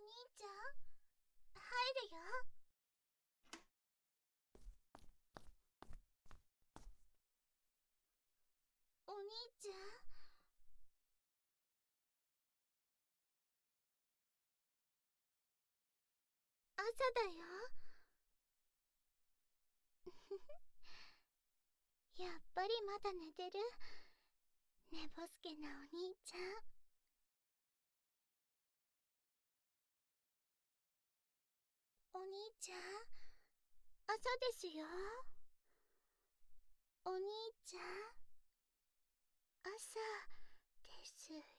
ちゃん、入るよ。お兄ちゃん、朝だよ。やっぱりまだ寝てる。寝ぼすけなお兄ちゃん。お兄ちゃん、朝ですよ。お兄ちゃん、朝ですよ。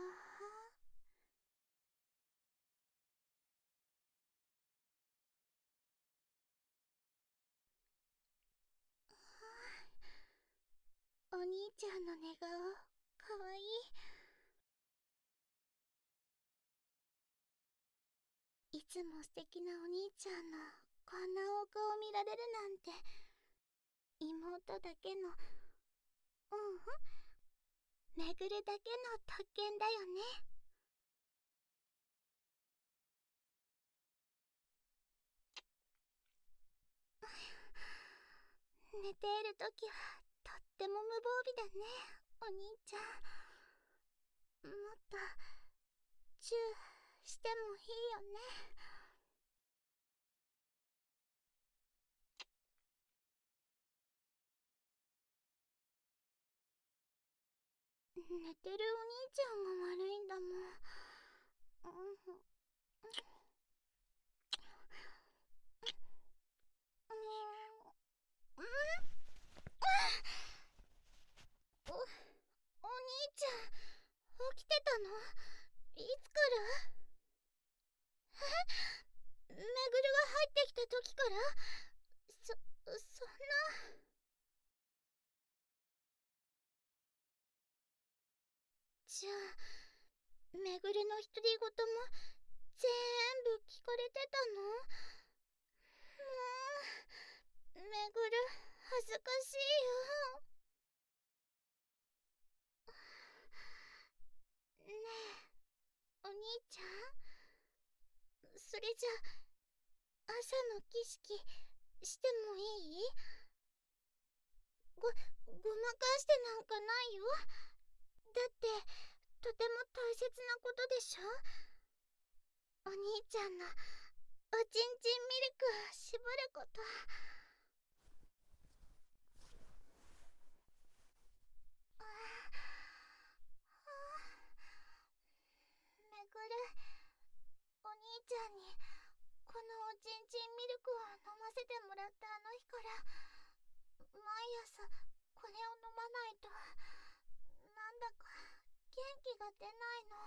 お兄ちゃんの寝顔、かわいい。いつも素敵なお兄ちゃんのこんなお顔見られるなんて、妹だけの、めぐるだけの特権だよね。寝ているときはとっても無防備だね、お兄ちゃん。もっとチューしてもいいよね。寝てるお兄ちゃんが悪いんだもん。お兄ちゃん、起きてたの？いつから？めぐるが入ってきた時から？そんな。じゃあ、めぐるの独り言も全部聞かれてたの？もう、めぐる、恥ずかしいよ。ねえ、お兄ちゃん、それじゃ朝の儀式してもいい？ごまかしてなんかないよ。だってとても大切なことでしょ。お兄ちゃんのおちんちんミルクを絞ること。めぐる、お兄ちゃんにこのおちんちんミルクを飲ませてもらったあの日から毎朝これを飲まないとなんだか元気が出ないの。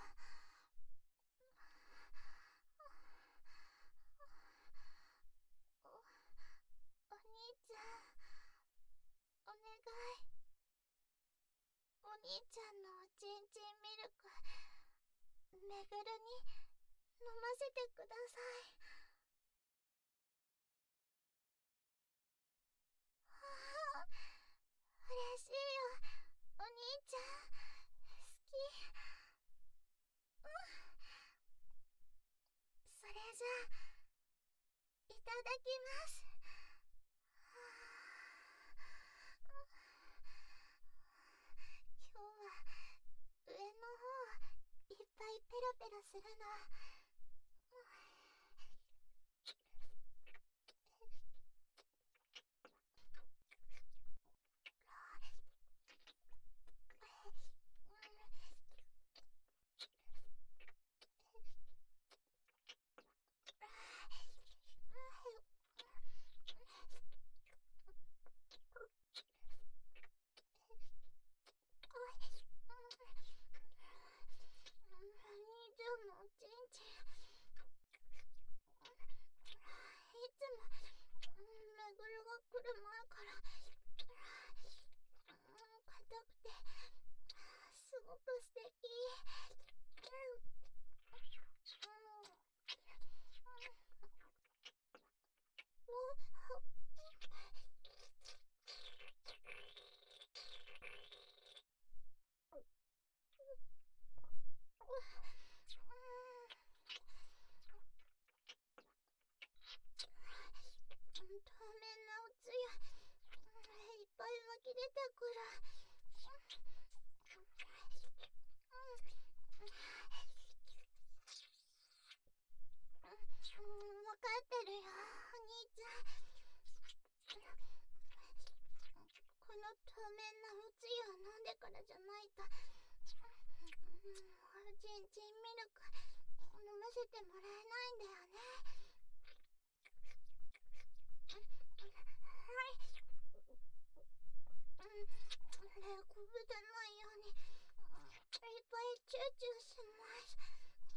お兄ちゃん、お願い。お兄ちゃんのおちんちんミルク、めぐるに飲ませてください。はあ、嬉しいよ、お兄ちゃん。好き。それじゃあ、いただきます。今日は上の方いっぱいペロペロするの。お兄ちゃんのおちんちん、いつもめぐるが来る前から硬くてすごく素敵。 き出てくる。わかってるよ、お兄ちゃん。この透明なおつゆを飲んでからじゃないと、ちんちんミルク飲ませてもらえないんだよね。はい。こぼさないようにいっぱいチューチューします。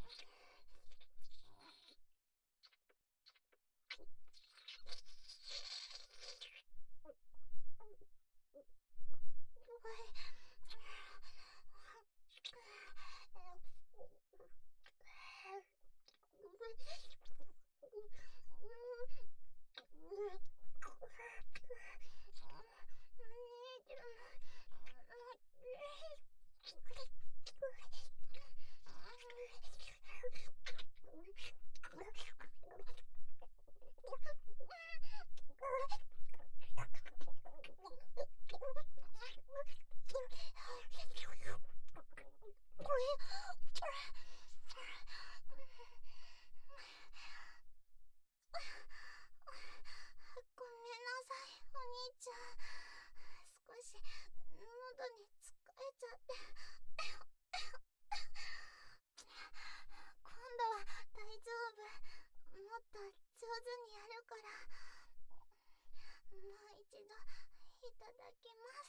ごめんなさい、お兄ちゃん。少し喉につっかえちゃって。今度は大丈夫。もっと上手にやるから。もう一度いただきます。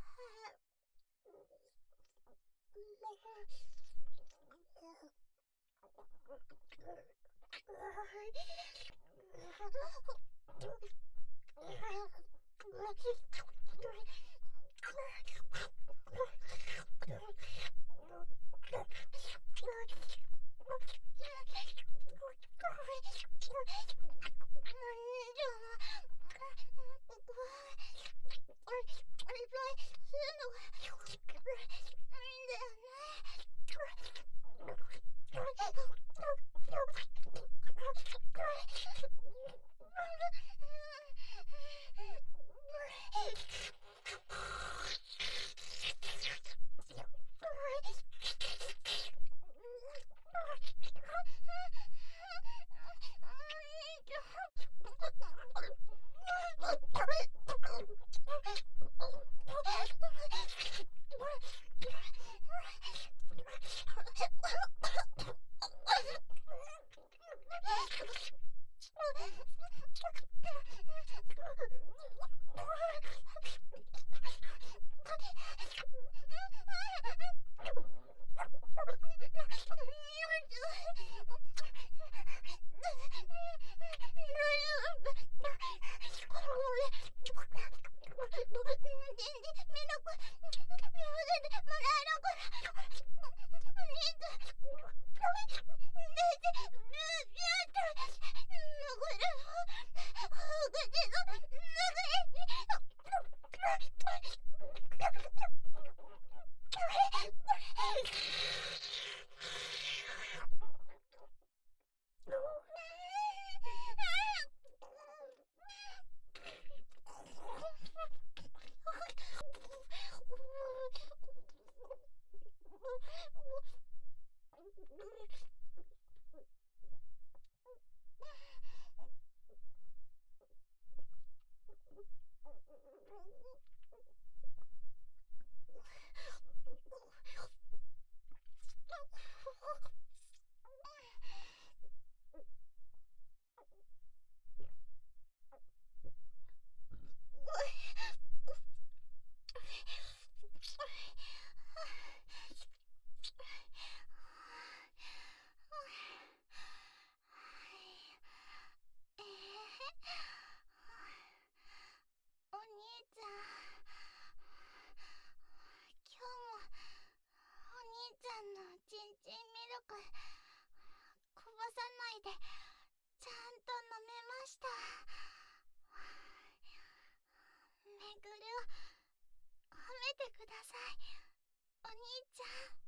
お兄ちゃん、今日もお兄ちゃんのちんちんミルクこぼさないでちゃんと飲めました。めぐるを褒めてください、お兄ちゃん。